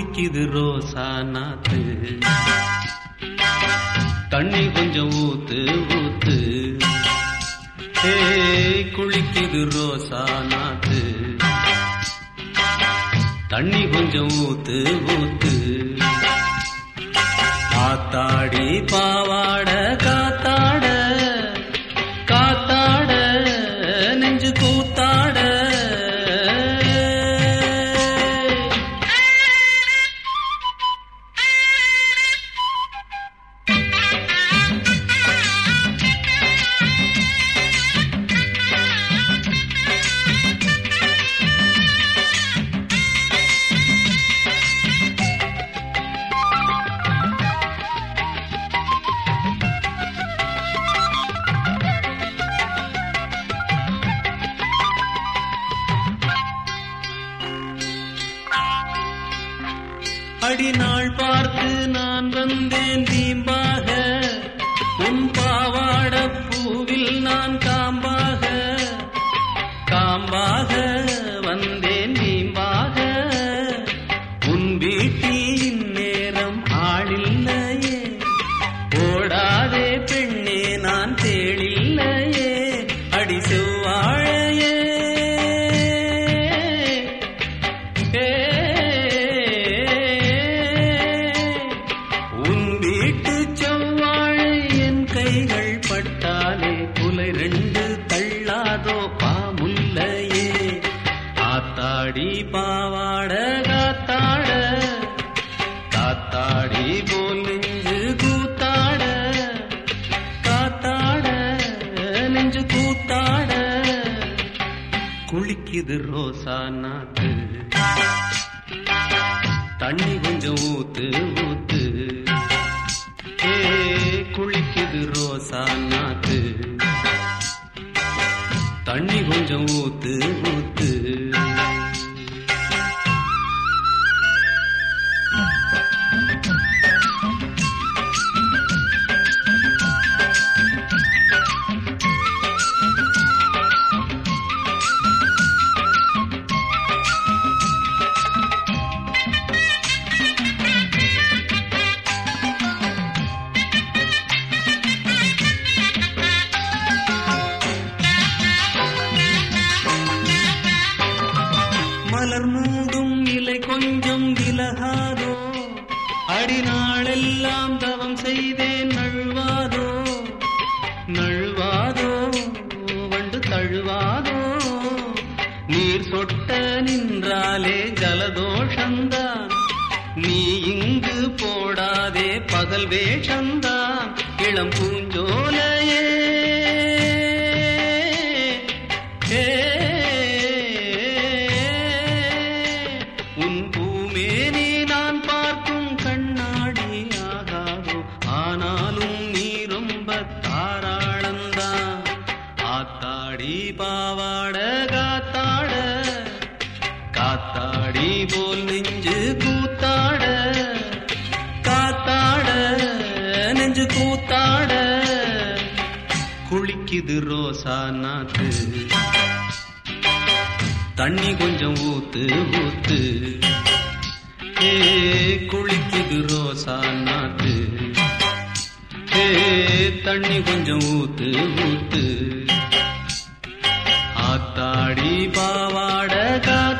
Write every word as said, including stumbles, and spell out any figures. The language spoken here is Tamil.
குளிக்குது ரோசா நாத்து, தண்ணி கொஞ்சம் ஊத்து ஊத்து. ஏ குளிக்குது ரோசா நாத்து, தண்ணி கொஞ்சம் ஊத்து ஊத்து. காத்தாடி பாவாட காத்தாட காத்தாட நெஞ்சு கூத்தாட. அடிநாள் பார்த்து நான் வந்தேன் தீம்பாக, உன் பாவாட பூவில் நான் காம்பாக காம்பாக வந்தேன் தீம்பாக. உன் வீட்டின் நேரம் ஆளில்லையே, ஓடாதே பெண்ணே நான் தேளில்லையே. அடி செவ்வாழையே கைகள் பட்டாலே புலை ரெண்டு தள்ளாதோ பாமுல்லையே. ஆத்தாடி பாவாட காத்தாட காத்தாடி போல் நெஞ்சு கூத்தாட காத்தாட நெஞ்சு கூத்தாட. குளிக்குது ரோசா நாத்து, தண்ணி கொஞ்சம் ஊத்து ஊத்து. குளிக்குது ரோசா நாத்து, தண்ணி கொஞ்சம் ஊத்து ஊத்து. மலர் மூடும் இலை கொஞ்சம் விலகாதோ, அடிநாளெல்லாம் தவம் செய்தேன் நழுவாதோ நழுவாதோ வண்டு தழுவாதோ. நீர் சொட்ட நின்றாலே ஜலதோஷந்தான், நீ இங்கு போடாதே பகல் வேஷந்தான். இளம் பூஞ்சோலையே உன் பூமேனி நான் பார்க்கும் கண்ணாடி ஆகாதோ, ஆனாலும் நீ ரொம்ப தாராளந்தான். ஆத்தாடி பாவாட காத்தாட காத்தாடி போல் நெஞ்சு கூத்தாட காத்தாட நெஞ்சு கூத்தாட. குளிக்குது ரோசா நாத்து, தண்ணி கொஞ்சம் ஊத்து ஊத்து. ஏ குளிக்குது ரோசா நாத்து, ஏ தண்ணி கொஞ்சம் ஊத்து ஊத்து. ஆத்தாடி பாவாட